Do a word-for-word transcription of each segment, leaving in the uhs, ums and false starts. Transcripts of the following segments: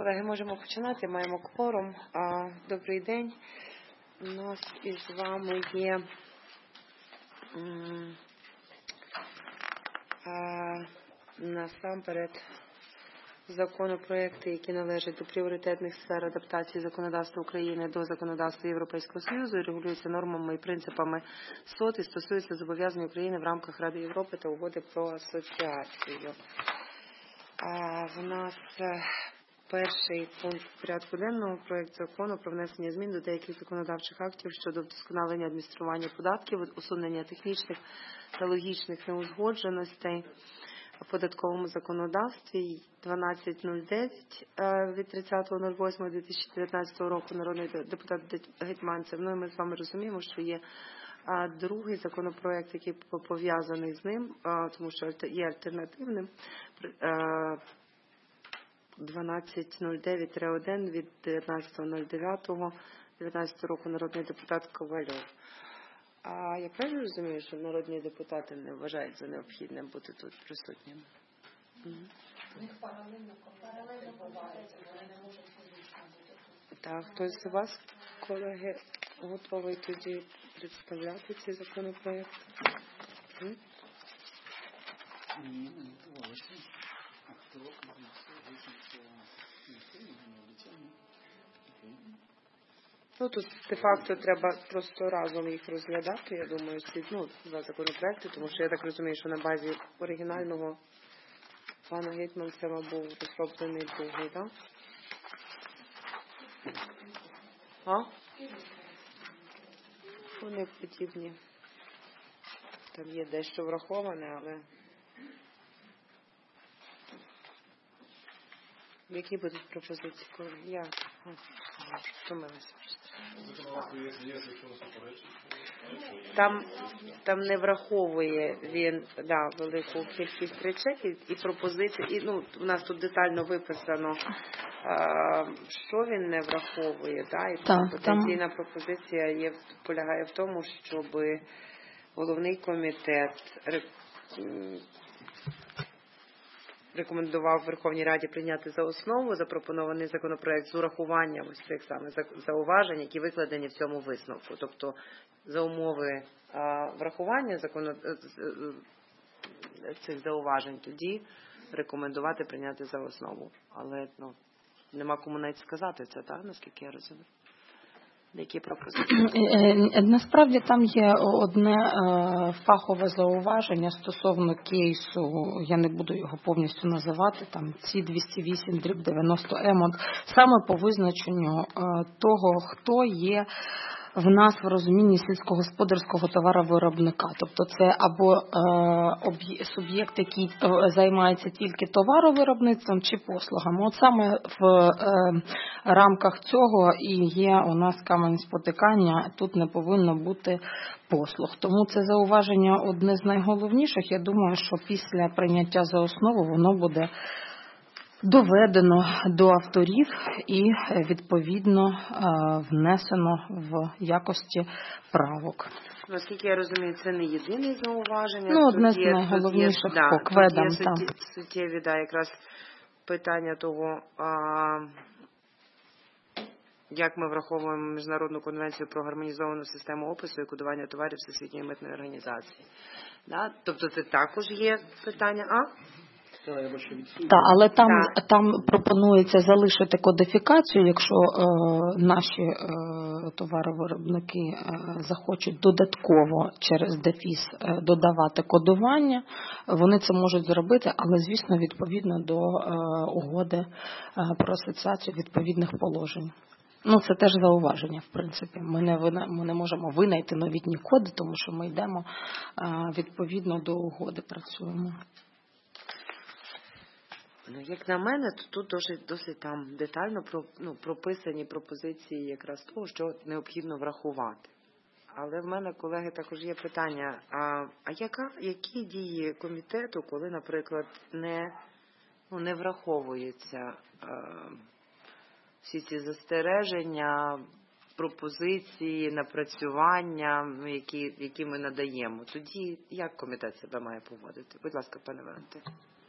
Колеги, можемо починати, маємо кворум. Добрий день. У нас із вами є насамперед законопроекти, які належать до пріоритетних сфер адаптації законодавства України до законодавства Європейського Союзу і регулюються нормами і принципами СОТ і стосуються зобов'язань України в рамках Ради Європи та угоди про асоціацію. В нас перший пункт порядку денного – проект закону про внесення змін до деяких законодавчих актів щодо вдосконалення адміністрування податків, усунення технічних та логічних неузгодженостей в податковому законодавстві дванадцять нуль дев'ять від тридцятого восьмого дві тисячі дев'ятнадцятого року народний депутат Гетманцев. Ну і ми з вами розуміємо, що є другий законопроект, який пов'язаний з ним, тому що є альтернативним, дванадцять нуль дев'ять один від дев'ятнадцятого дев'ятого дев'ятнадцятого року народний депутат Ковальов. А я правильно розумію, що народні депутати не вважають за необхідним бути тут присутніми? У них паралельно відбувається, вони не можуть фізично бути тут. Так, хтось з вас, колеги, готовий тоді представляти цей законопроект? Ні, не готувалися. А хто Ну, тут де-факто треба просто разом їх розглядати, я думаю, ці ну, два законопроекти, тому що я так розумію, що на базі оригінального пана Гетманцева був розроблений другий, так? А? Вони подібні. Там є дещо враховане, але які будуть пропозиції? Я втомилася. Там, там не враховує він да, велику кількість речей і, і пропозицій. І, ну, у нас тут детально виписано, а, що він не враховує. Да, і так, потенційна там пропозиція є, полягає в тому, щоб головний комітет рекомендував Верховній Раді прийняти за основу запропонований законопроект з урахуванням ось цих саме зауважень, які викладені в цьому висновку. Тобто за умови а, врахування закону... цих зауважень тоді рекомендувати прийняти за основу. Але ну, нема кому навіть сказати це, так, наскільки я розумію. Які пропозиції? Насправді там є одне фахове зауваження стосовно кейсу, я не буду його повністю називати, там Ці двісті вісім дев'яносто М, саме по визначенню того, хто є в нас в розумінні сільськогосподарського товаровиробника. Тобто це або е, суб'єкт, який займається тільки товаровиробництвом чи послугами. От саме в е, рамках цього і є у нас камінь спотикання, тут не повинно бути послуг. Тому це зауваження одне з найголовніших. Я думаю, що після прийняття за основу воно буде доведено до авторів і, відповідно, внесено в якості правок. Наскільки я розумію, це не єдине зауваження. Ну, одне з найголовніших по кведам. Тут є суттєві, да, якраз питання того, а, як ми враховуємо Міжнародну конвенцію про гармонізовану систему опису і кодування товарів Всесвітньої митної організації. Да? Тобто це також є питання, а? Так, але там, там пропонується залишити кодифікацію, якщо е, наші е, товаровиробники е, захочуть додатково через дефіс е, додавати кодування, вони це можуть зробити, але, звісно, відповідно до е, угоди е, про асоціацію відповідних положень. Ну, це теж зауваження, в принципі. Ми не, ми не можемо винайти новітні коди, тому що ми йдемо е, відповідно до угоди, працюємо. Ну, як на мене, то тут досить, досить там детально про, ну, прописані пропозиції якраз того, що необхідно врахувати. Але в мене, колеги, також є питання, а, а яка, які дії комітету, коли, наприклад, не, ну, не враховуються а, всі ці застереження, пропозиції, напрацювання, які, які ми надаємо? Тоді як комітет себе має поводити? Будь ласка, пане Валентин.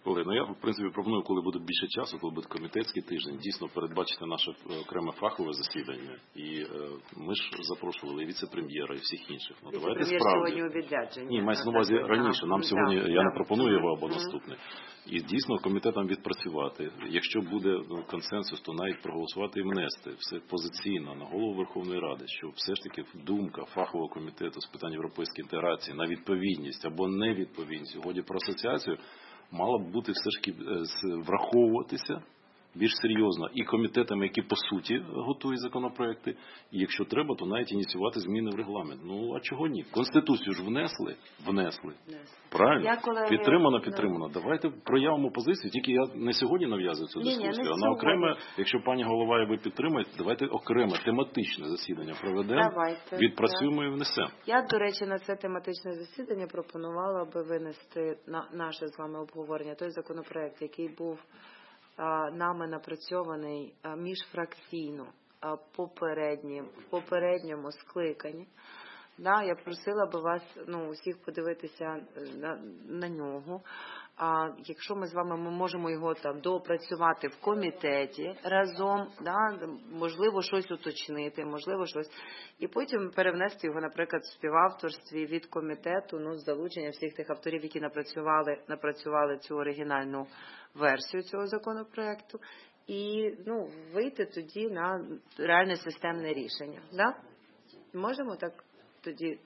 Колеги, ну я, в принципі, пропоную, коли буде більше часу, коли буде комітетський тиждень, дійсно передбачити наше окреме фахове засідання. І е, ми ж запрошували і віце-прем'єра, і всіх інших. Ну, давайте Віце-прем'єр справді. сьогодні у відрядженні. Ні, мається на увазі раніше. Нам а, сьогодні, да, я да. не пропоную його або Мгм. наступне. І дійсно комітетам відпрацювати. Якщо буде ну, консенсус, то навіть проголосувати і внести все позиційно на голову Верховної Ради, що все ж таки думка фахового комітету з питань європейської інтеграції на відповідність або невідповідність у угоді про асоціацію мала б бути все ж таки враховуватися більш серйозно і комітетами, які по суті готують законопроекти, і якщо треба, то навіть ініціювати зміни в регламент. Ну, а чого ні? Конституцію ж внесли, внесли. Правильно? Я, колеги, Підтримано, да. підтримано. Давайте проявимо позицію, тільки я не сьогодні нав'язую цю Ні, ні, дискусію, не а на сьогодні. окреме, якщо пані голова і ви підтримаєте, давайте окреме тематичне засідання проведемо, Давайте, відпрацюємо і внесемо. Я, до речі, на це тематичне засідання пропонувала би винести на наше з вами обговорення той законопроект, який був а, нами напрацьований а, міжфракційно а, попереднім, в попередньому скликанні. Да, я просила би вас, ну, усіх подивитися на, на нього. А якщо ми з вами ми можемо його там доопрацювати в комітеті разом, да, можливо, щось уточнити, можливо, щось, і потім перевнести його, наприклад, в співавторстві від комітету, ну, з залученням всіх тих авторів, які напрацювали, напрацювали цю оригінальну версію цього законопроекту, і, ну, вийти тоді на реальне системне рішення. Да? Можемо так тоді?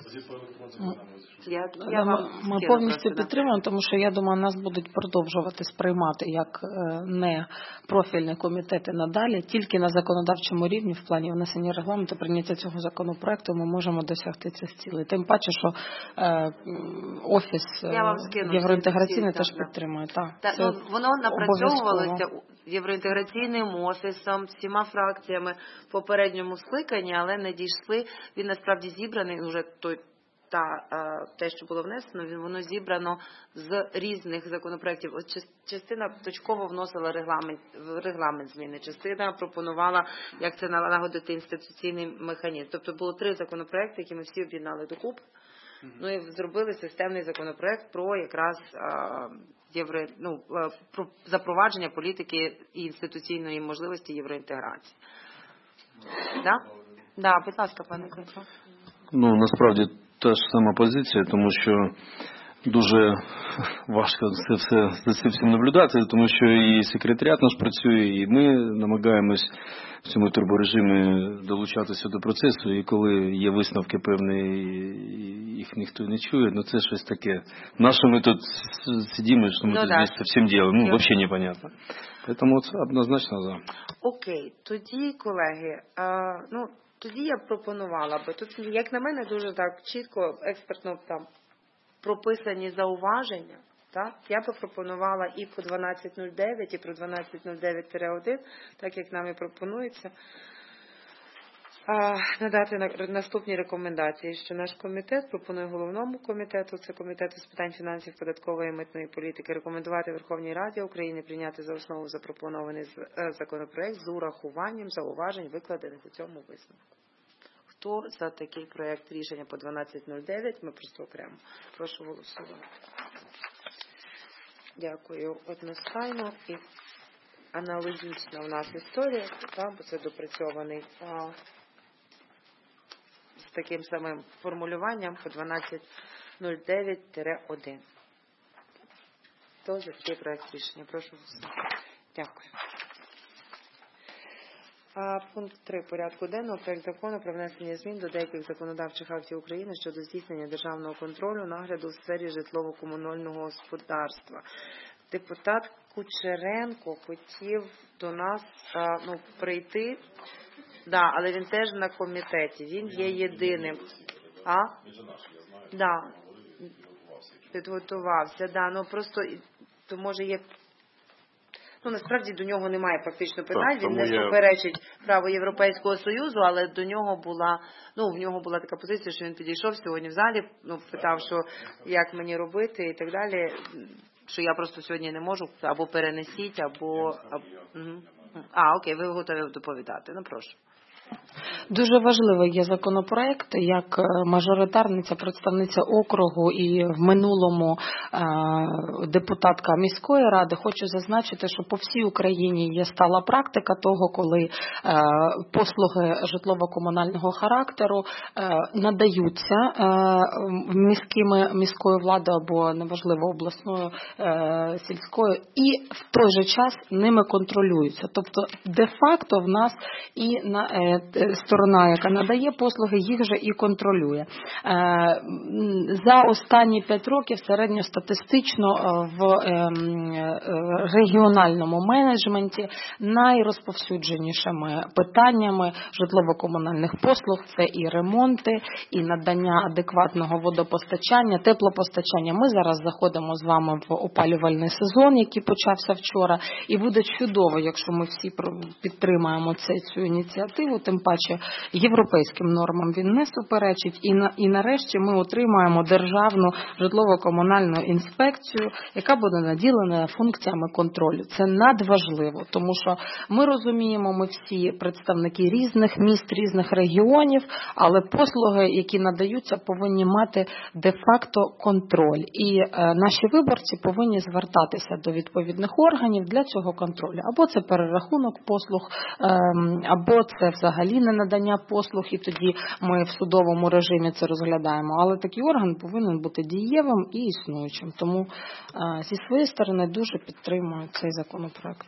Я, я ми вам ми скину повністю просто, да. підтримуємо, тому що я думаю, нас будуть продовжувати сприймати як не профільні комітети надалі, тільки на законодавчому рівні в плані внесення регламенту, прийняття цього законопроекту ми можемо досягти цих цілей. Тим паче, що е, офіс євроінтеграційний теж да. підтримує. Так, Та, це ну, воно напрацьовувалося обов'язково. євроінтеграційним офісом, всіма фракціями в попередньому скликанні, але не дійшли. Він насправді зібраний, вже той, та, те, що було внесено, воно зібрано з різних законопроєктів. От частина точково вносила регламент, в регламент зміни, частина пропонувала, як це налагодити інституційний механізм. Тобто було три законопроєкти, які ми всі об'єднали докупи. Ну і зробили системний законопроект про якраз а, євро, ну, про запровадження політики і інституційної можливості євроінтеграції. Да? Да, будь ласка, пане Дмитро. Ну, насправді та ж сама позиція, тому що дуже важко це все, за цим всім наблюдати, тому що і секретаріат наш працює, і ми намагаємось в цьому турборежимі долучатися до процесу, і коли є висновки певні, їх ніхто не чує, ну це щось таке. Наше ми тут сидимо, що ми ну, тут да. здесь совсем делаем, ну, взагалі непонятно. Тому однозначно за. Окей, тоді, колеги, а, ну, тоді я пропонувала би, тут, як на мене, дуже так чітко, експертно там прописані зауваження. Так? Я би пропонувала і по дванадцять нуль дев'ять, і про дванадцять нуль дев'ять один, так як нам і пропонується, а, надати на, наступні рекомендації, що наш комітет пропонує головному комітету, це комітету з питань фінансів, податкової і митної політики, рекомендувати Верховній Раді України прийняти за основу запропонований законопроект з урахуванням зауважень, викладених у цьому висновку. Хто за такий проєкт рішення по дванадцять нуль дев'ять, ми просто окремо. Прошу голосувати. Дякую. Одностайно і аналогічна у нас історія, так, бо це допрацьований а, з таким самим формулюванням по дванадцять нуль дев'ять один. Хто за цей проєкт рішення? Прошу голосувати. Дякую. А, пункт три порядку денного. Проект закону про внесення змін до деяких законодавчих актів України щодо здійснення державного контролю нагляду у сфері житлово-комунального господарства. Депутат Кучеренко хотів до нас а, ну, прийти, да, але він теж на комітеті. Він є єдиним. А? Да. Підготувався. Да, ну просто то може є. Ну, насправді до нього немає практично питань, так, він не я... суперечить право Європейського Союзу, але до нього була, ну, в нього була така позиція, що він підійшов сьогодні в залі, ну, питав, що як мені робити і так далі, що я просто сьогодні не можу, або перенесіть, або... або... Угу. А, окей, ви готові доповідати, ну, прошу. Дуже важливий є законопроект, як мажоритарниця, представниця округу і в минулому депутатка міської ради. Хочу зазначити, що по всій Україні є стала практика того, коли послуги житлово-комунального характеру надаються міськими, міською владою або, неважливо, обласною, сільською, і в той же час ними контролюються. Тобто, де-факто в нас і на сторона, яка надає послуги, їх же і контролює. За останні п'ять років середньостатистично в регіональному менеджменті найрозповсюдженішими питаннями житлово-комунальних послуг це і ремонти, і надання адекватного водопостачання, теплопостачання. Ми зараз заходимо з вами в опалювальний сезон, який почався вчора, і буде чудово, якщо ми всі підтримаємо цю ініціативу, тим паче європейським нормам він не суперечить, і, на, і нарешті ми отримаємо державну житлово-комунальну інспекцію, яка буде наділена функціями контролю. Це надважливо, тому що ми розуміємо, ми всі представники різних міст, різних регіонів, але послуги, які надаються, повинні мати де-факто контроль. І е, наші виборці повинні звертатися до відповідних органів для цього контролю. Або це перерахунок послуг, е, або це взагалі не надання послуг, і тоді ми в судовому режимі це розглядаємо. Але такий орган повинен бути дієвим і існуючим. Тому е, зі своєї сторони дуже підтримую цей законопроект.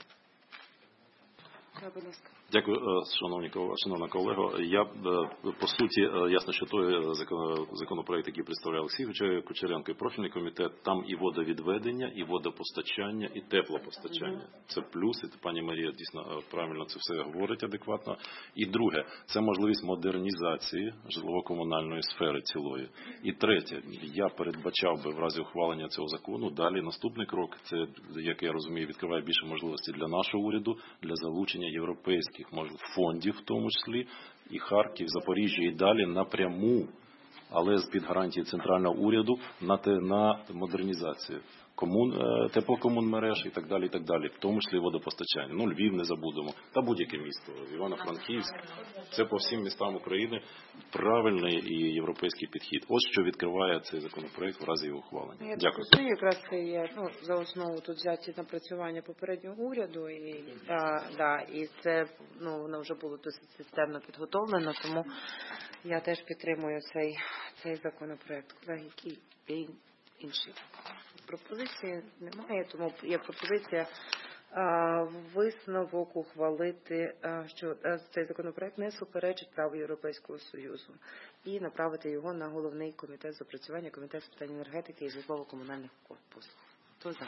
Дякую, шановні, шановна колего. Я, по суті, ясно, що той законопроект, який представляє Олексій Кучеренко, і профільний комітет, там і водовідведення, і водопостачання, і теплопостачання. Це плюс, і пані Марія дійсно правильно це все говорить адекватно. І друге, це можливість модернізації житлово-комунальної сфери цілої. І третє, я передбачав би в разі ухвалення цього закону, далі наступний крок, це, як я розумію, відкриває більше можливостей для нашого уряду, для залучення європейських фондів, в тому числі, і Харків, Запоріжжя, і далі напряму, але з-під гарантії центрального уряду на, те, на модернізацію комун, теплокомунмереж і так далі, і так далі, в тому числі водопостачання. Ну, Львів не забудемо, та будь-яке місто, Івано-Франківськ. Це по всім містам України правильний і європейський підхід. Ось що відкриває цей законопроект в разі його ухвалення. Я Дякую. Розумію, якраз це є, ну, за основу тут взяті напрацювання попереднього уряду, і, да, да, і це, ну, воно вже було досить системно підготовлено, тому я теж підтримую цей, цей законопроект. Колеги, які є інші пропозиції немає, тому є пропозиція висновок ухвалити, що цей законопроект не суперечить праву Європейського Союзу, і направити його на головний комітет з опрацювання, комітет з питань енергетики і житлово-комунальних послуг. Хто за?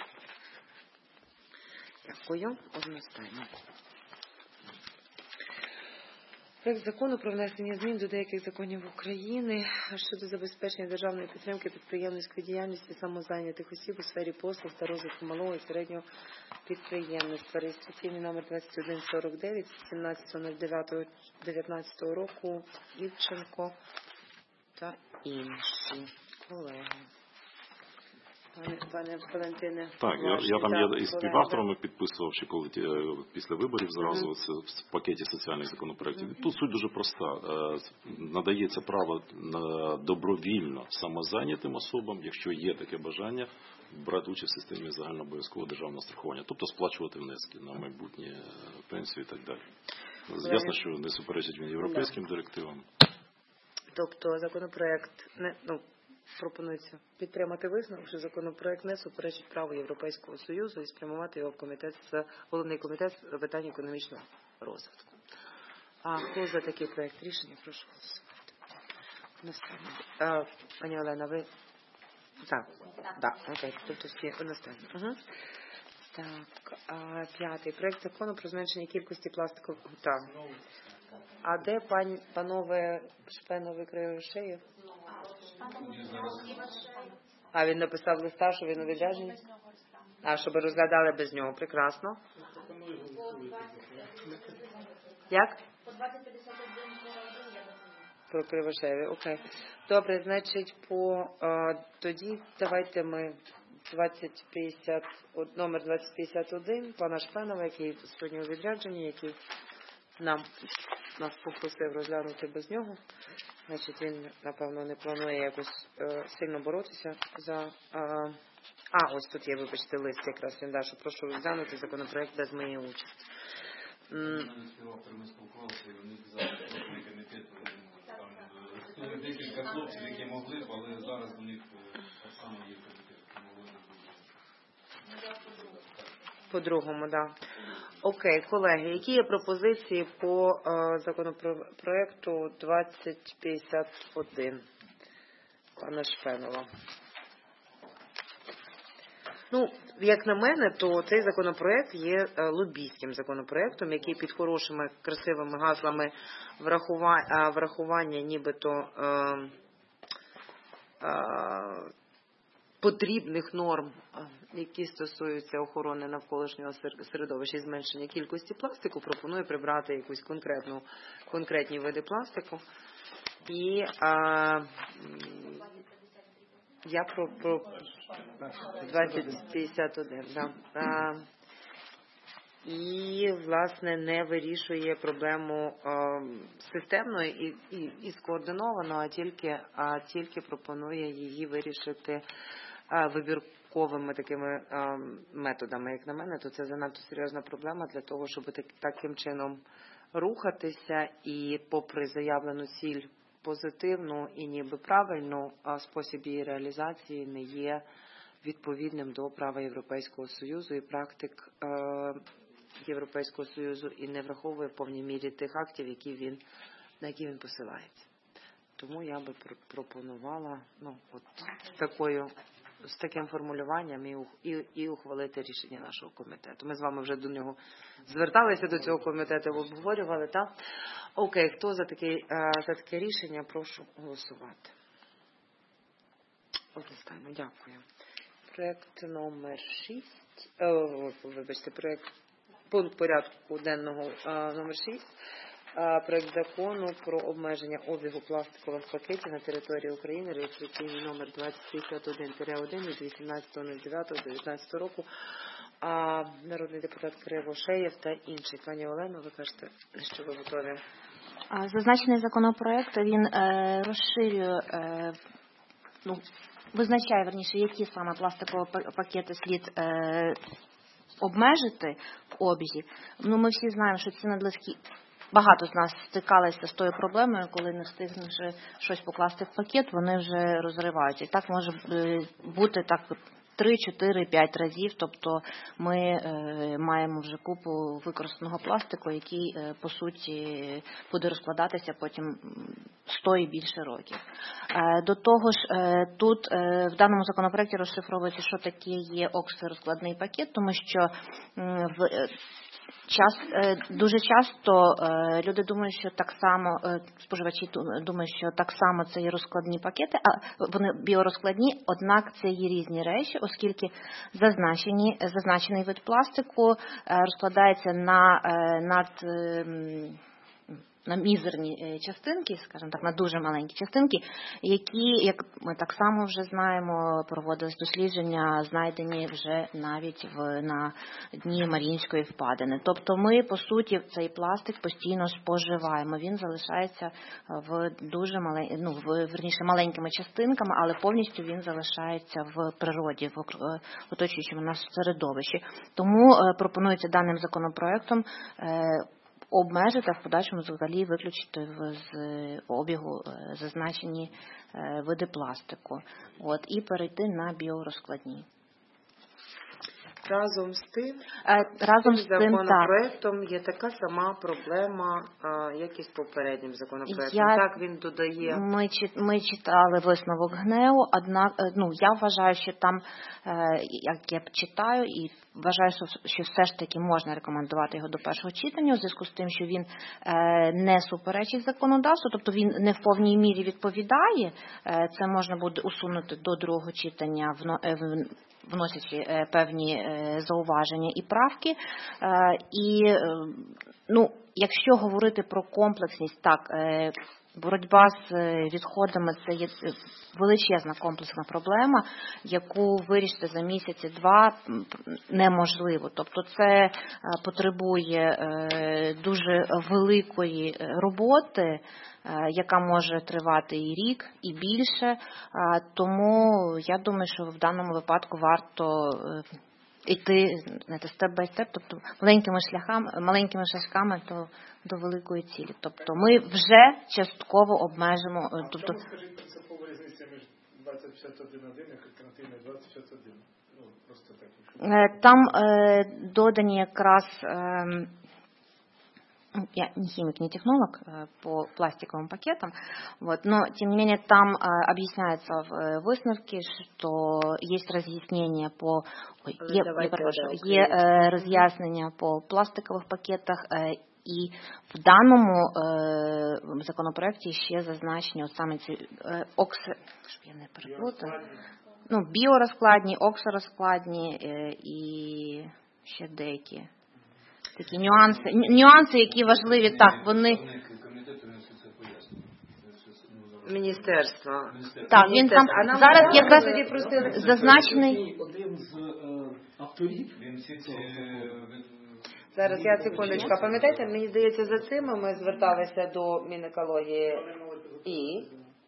Дякую. Одностайно. Проект закону про внесення змін до деяких законів України щодо забезпечення державної підтримки підприємницької діяльності самозайнятих осіб у сфері послуг та розвитку малого і середнього підприємництва. Реєстраційний номер двадцять один сорок дев'ять, сімнадцятого дев'ятого дев'ятнадцятого року. Івченко та інші колеги. Пане, пане Валентине, так, я, я там є і співавторами підписував, ще коли після виборів зразу mm-hmm. це в пакеті соціальних законопроєктів. Mm-hmm. Тут суть дуже проста. Надається право на добровільно самозайнятим особам, якщо є таке бажання, брати участь в системі загальнообов'язкового державного страхування, тобто сплачувати внески на майбутнє пенсії і так далі. Mm-hmm. Ясно, що не суперечить він європейським mm-hmm. директивам. Тобто законопроект не, ну, пропонується підтримати висновок, що законопроект не суперечить праву Європейського Союзу і спрямувати його в комітет з головний комітет з питань економічного розвитку. А хто за такий проект рішення? Прошу голосувати. Пані Олена, ви так, так, окей, тобто всі одностайно. Угу. Так, а, п'ятий проект закону про зменшення кількості пластикових так. А де пані панове Шпеновий Кривошеєв? А він написав листа, що він у відрядженні? А, щоб розглядали без нього. Прекрасно. Як? По двадцять п'ятдесят один про Кривошеєві. Окей. Добре, значить, по а, тоді давайте ми двадцять п'ятдесят номер двадцять п'ятдесят один пана Шпенова, який сьогодні у відрядженні, який нам нас попросив розглянути без нього. Значить, він, напевно, не планує якось е, сильно боротися за... Е, а, ось тут є, вибачте, лист якраз він дав, що прошу розглянути законопроект без моєї участі. Декілька хлопців, які могли, але зараз у них так само є комітет. По-другому, так. Окей, колеги, які є пропозиції по е, законопроекту двадцять п'ятдесят один? Пана Шпенова. Ну, як на мене, то цей законопроект є е, лобійським законопроектом, який під хорошими, красивими гаслами врахування, врахування нібито е, е, потрібних норм, які стосуються охорони навколишнього середовища і зменшення кількості пластику, пропонує прибрати якусь конкретну, конкретні види пластику. І а, я про, про двадцять п'ятдесят один, да. А, і, власне, не вирішує проблему а, системно і, і, і скоординовано, а тільки, а тільки пропонує її вирішити а, вибірковими такими а, методами. Як на мене, то це занадто серйозна проблема для того, щоб так, таким чином рухатися і, попри заявлену ціль позитивну і ніби правильну, а спосіб її реалізації не є відповідним до права Європейського Союзу і практик е, Європейського Союзу і не враховує в повній мірі тих актів, які він, на які він посилається. Тому я би пропонувала ну, от, з, такою, з таким формулюванням і, і, і ухвалити рішення нашого комітету. Ми з вами вже до нього зверталися, до цього комітету, обговорювали, так? Окей, хто за таке, за таке рішення, прошу голосувати. Одностайно, дякую. Проект номер шість, о, вибачте, проект, пункт порядку денного номер шість, проект закону про обмеження обігу пластикових пакетів на території України, реєстраційний номер двадцять п'ятдесят один один від вісімнадцятого дев'ятого дев'ятнадцятого року. А народний депутат Кривошеєв та інші. Пані Олено, ви кажете, що ви готові? Зазначений законопроект, він е, розширює, е, ну, визначає, верніше, які саме пластикові пакети слід е, обмежити в обізі. Ну, ми всі знаємо, що ці надлишки, багато з нас стикалися з тою проблемою, коли не встигнувши щось покласти в пакет, вони вже розриваються. І так може бути так три, чотири, п'ять разів, тобто ми е, маємо вже купу використаного пластику, який, е, по суті, буде розкладатися потім сто і більше років. Е, до того ж, е, тут е, в даному законопроекті розшифровується, що таке є оксирозкладний пакет, тому що е, в е, Час, дуже часто люди думають, що так само, споживачі думають, що так само це є розкладні пакети, а вони біорозкладні, однак це є різні речі, оскільки зазначені, зазначений вид пластику розкладається на над на мізерні частинки, скажімо так, на дуже маленькі частинки, які, як ми так само вже знаємо, проводились дослідження, знайдені вже навіть в, на дні Маріїнської впадини. Тобто ми, по суті, цей пластик постійно споживаємо. Він залишається в дуже малень... ну, в, верніше, маленькими частинками, але повністю він залишається в природі, в оточуючому нас середовищі. Тому пропонується даним законопроектом обмежити, а в подальшому взагалі виключити з обігу зазначені види пластику. От, і перейти на біорозкладні. Разом з тим, Разом з цим тим, законопроектом є така сама проблема, як і з попереднім законопроектом. Я, так, він додає. Ми, ми читали висновок ГНЕУ, однак, ну, я вважаю, що там, як я читаю, і вважаю, що все ж таки можна рекомендувати його до першого читання, у зв'язку з тим, що він не суперечить законодавству, тобто він не в повній мірі відповідає, це можна буде усунути до другого читання, вносячи певні зауваження і правки. І, ну, якщо говорити про комплексність, так, боротьба з відходами – це є величезна комплексна проблема, яку вирішити за місяці-два неможливо. Тобто це потребує дуже великої роботи, яка може тривати і рік, і більше. Тому я думаю, що в даному випадку варто йти степ-бай-степ, тобто маленькими шляхами, маленькими шажками до, до великої цілі. Тобто ми вже частково обмежимо. Тобто, скажіть принципова різниця між двадцять п'ятдесят один і альтернативною двадцять п'ятдесят один? Ну, просто так. Там е, додані якраз е, я не химик, не технолог по пластиковым пакетам, вот, но тем не менее там э, объясняется в высновке, что есть разъяснение по ой, е, я прошу, є э, разъяснення по пластикових пакетах, э, і в даному э, законопроекті ще зазначені от саме ці э, окси, щоб я не переплутала, ну, біорозкладні, оксорозкладні э, і ще деякі такі нюанси, нюанси, які важливі, так, вони... Міністерство. Так, він там зараз якраз зазначений... Один з авторів. Зараз, я секундочку. Пам'ятаєте, мені здається, за цим ми зверталися до Мінекології і...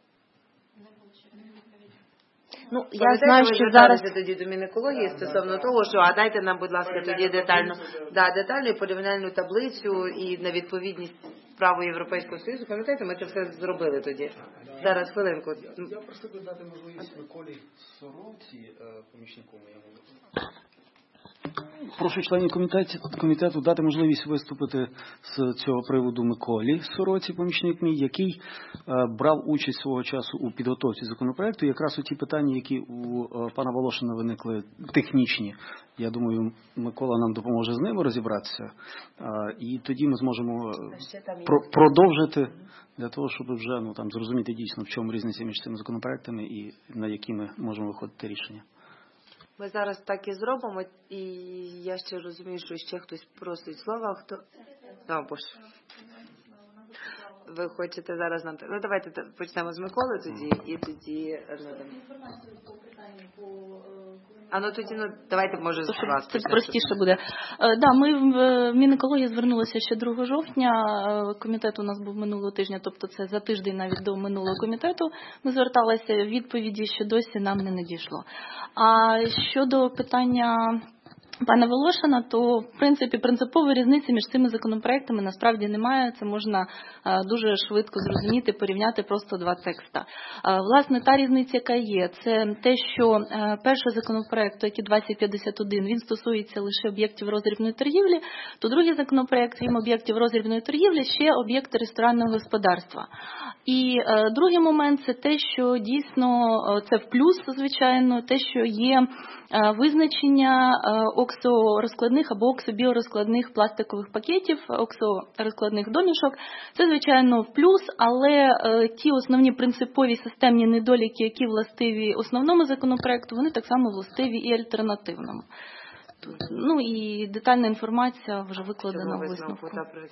Ну, я знаю, що зараз тоді до Мінекології стосовно того, що а дайте нам, будь ласка, тоді детально, да, детальну порівняльну таблицю і на відповідність праву Європейського Союзу. Пам'ятаєте, ми це все зробили тоді. Зараз, хвилинку. Я просто би дати можливість Миколі Сороці, помічнику моєму. Прошу членів комітету, комітету дати можливість виступити з цього приводу Миколі Сороці, помічник мій, який е, брав участь свого часу у підготовці законопроекту. Якраз у ті питання, які у е, пана Волошина виникли технічні. Я думаю, Микола нам допоможе з ними розібратися. Е, і тоді ми зможемо про, продовжити для того, щоб вже ну, там, зрозуміти дійсно, в чому різниця між цими законопроектами і на які ми можемо виходити рішення. Ми зараз так і зробимо, і я ще розумію, що ще хтось просить слова. Хто? О, Боже. Ви хочете зараз нам... Ну, давайте почнемо з Миколи тоді, і тоді... А ну тоді, ну, давайте, може, з вас. Це простіше буде. Да, ми в Мінекології звернулися ще другого жовтня. Комітет у нас був минулого тижня, тобто це за тиждень навіть до минулого комітету. Ми зверталися, відповіді ще досі нам не надійшло. А щодо питання пана Волошина, то в принципі принципової різниці між цими законопроектами насправді немає. Це можна дуже швидко зрозуміти, порівняти просто два текста. Власне, та різниця, яка є, це те, що перший законопроект, який двадцять п'ятдесят один, він стосується лише об'єктів роздрібної торгівлі, то другий законопроект, крім об'єктів роздрібної торгівлі, ще об'єкти ресторанного господарства. І другий момент – це те, що дійсно, це в плюс, звичайно, те, що є визначення оксорозкладних або оксобіорозкладних пластикових пакетів, оксорозкладних домішок. Це, звичайно, в плюс, але е, ті основні принципові системні недоліки, які властиві основному законопроекту, вони так само властиві і альтернативному. Тут, ну і детальна інформація вже викладена у висновку.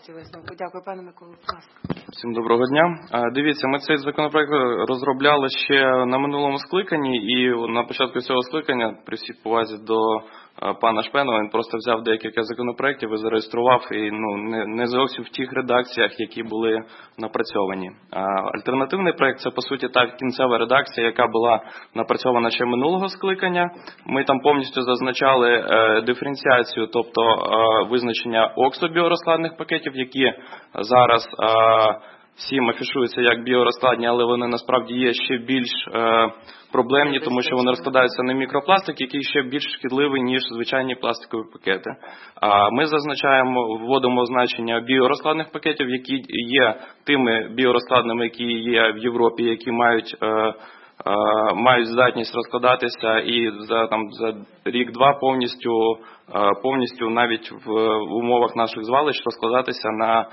Дякую, пане Миколо, будь ласка. Всім доброго дня. Дивіться, ми цей законопроект розробляли ще на минулому скликанні, і на початку цього скликання, при всій повазі до пана Шпенова, він просто взяв декілька законопроєктів і зареєстрував, і ну, не, не зовсім в тих редакціях, які були напрацьовані. А альтернативний проєкт – це, по суті, та кінцева редакція, яка була напрацьована ще минулого скликання. Ми там повністю зазначали е, диференціацію, тобто е, визначення оксобіорозкладних пакетів, які зараз е, всім афішуються як біорозкладні, але вони насправді є ще більш е, проблемні, тому що вони розкладаються на мікропластик, який ще більш шкідливий, ніж звичайні пластикові пакети. А ми зазначаємо, вводимо значення біорозкладних пакетів, які є тими біорозкладними, які є в Європі, які мають е, е, мають здатність розкладатися і за там за рік-два повністю е, повністю навіть в умовах наших звалищ розкладатися на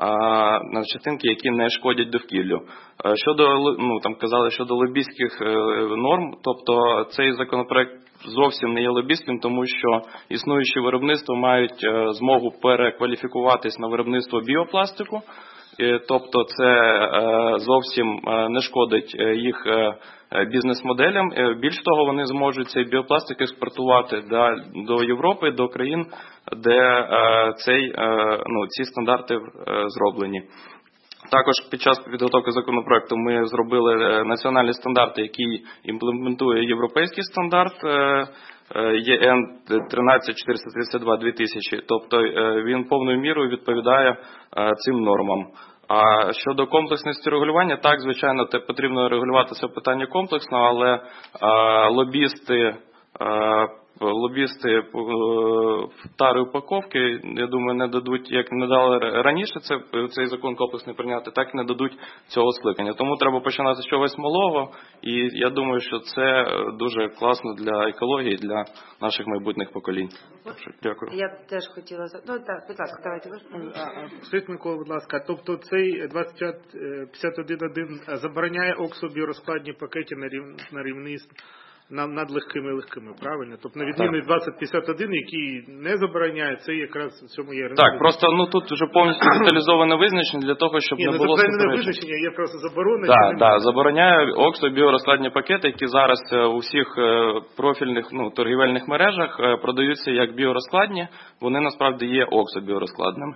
на частинки, які не шкодять довкіллю. Щодо, ну, там казали, щодо лобістських норм, тобто цей законопроект зовсім не є лобістським, тому що існуючі виробництва мають змогу перекваліфікуватись на виробництво біопластику, тобто це зовсім не шкодить їх бізнес-моделям. Більш того, вони зможуть цей біопластик експортувати до Європи, до країн, де цей, ну, ці стандарти зроблені. Також під час підготовки законопроекту ми зробили національні стандарти, які імплементує європейський стандарт Є Ен тринадцять чотириста тридцять два дві тисячі, тобто він повною мірою відповідає цим нормам. А щодо комплексності регулювання, так, звичайно, те потрібно регулювати це питання комплексно, але лобісти лобісти тари упаковки, я думаю, не дадуть, як не дали раніше це, цей закон комплексний прийняти, так і не дадуть цього скликання. Тому треба починати з чогось малого, і я думаю, що це дуже класно для екології, для наших майбутніх поколінь. Дякую. Я теж хотіла... Ну, так, будь ласка, давайте ви. Скажіть, Микола, будь ласка, тобто цей двадцять п'ять п'ятдесят один один забороняє оксобіорозкладні пакети на, рів... на рівні над легкими і легкими, правильно? Тобто, на відміну від двадцять п'ятдесят один, який не забороняє, це якраз в цьому є... Так, просто ну тут вже повністю деталізоване визначення для того, щоб Ні, не ну, було суперечень. Ні, не визначення, є просто заборони. Так, так, забороняє оксобіорозкладні пакети, які зараз у всіх профільних, ну, торгівельних мережах продаються як біорозкладні, вони насправді є оксобіорозкладними.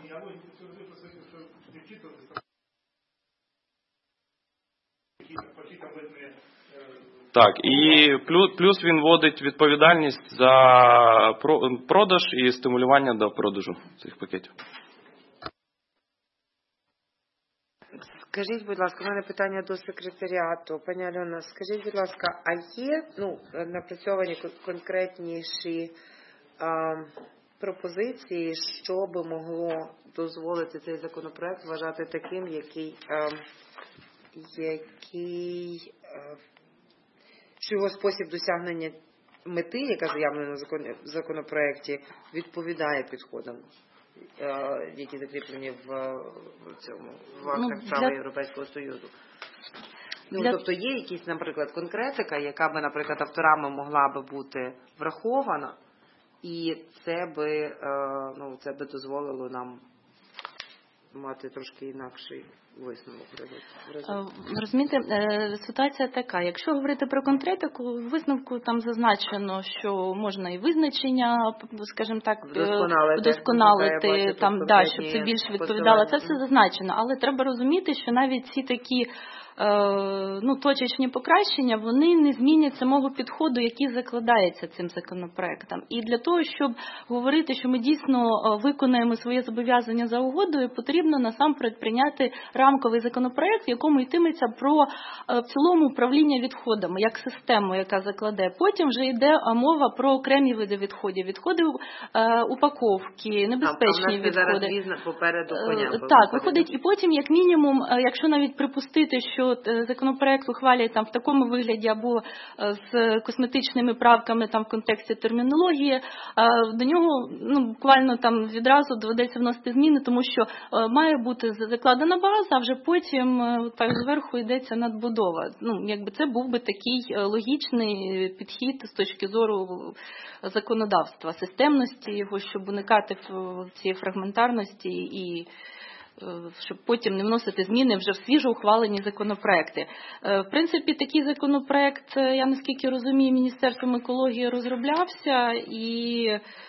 Так, і плюс, плюс він вводить відповідальність за продаж і стимулювання до продажу цих пакетів. Скажіть, будь ласка, у мене питання до секретаріату. Пані Альона, скажіть, будь ласка, а є, ну, напрацьовані конкретніші а, пропозиції, що би могло дозволити цей законопроект вважати таким, який, а, який а, що його спосіб досягнення мети, яка заявлена в законопроекті, відповідає підходам, які закріплені в, в цьому в актах ну, права для... Європейського Союзу. Ну, для... Тобто є якісь, наприклад, конкретика, яка би, наприклад, авторами могла би бути врахована, і це би, ну, це би дозволило нам мати трошки інакший висновок. Розумієте, ситуація така. Якщо говорити про конкретику, в висновку там зазначено, що можна і визначення, скажімо так, вдосконалити, там, да, щоб це більше відповідало. Це все зазначено. Але треба розуміти, що навіть ці такі ну, точечні покращення, вони не змінять самого підходу, який закладається цим законопроектом. І для того, щоб говорити, що ми дійсно виконаємо своє зобов'язання за угодою, потрібно насамперед прийняти рамковий законопроект, в якому йтиметься про в цілому управління відходами, як систему, яка закладе. Потім вже йде мова про окремі види відходів, відходи упаковки, небезпечні відходи. Попереду коня. Так, виходить, і потім, як мінімум, якщо навіть припустити, що законопроект ухвалює там в такому вигляді або з косметичними правками там в контексті термінології, до нього ну, буквально там відразу доведеться вносити зміни, тому що має бути закладена база, а вже потім так зверху йдеться надбудова. Ну, якби це був би такий логічний підхід з точки зору законодавства, системності його, щоб уникати цієї фрагментарності і щоб потім не вносити зміни вже в свіжо ухвалені законопроекти. В принципі, такий законопроект, я наскільки розумію, Міністерством екології розроблявся, і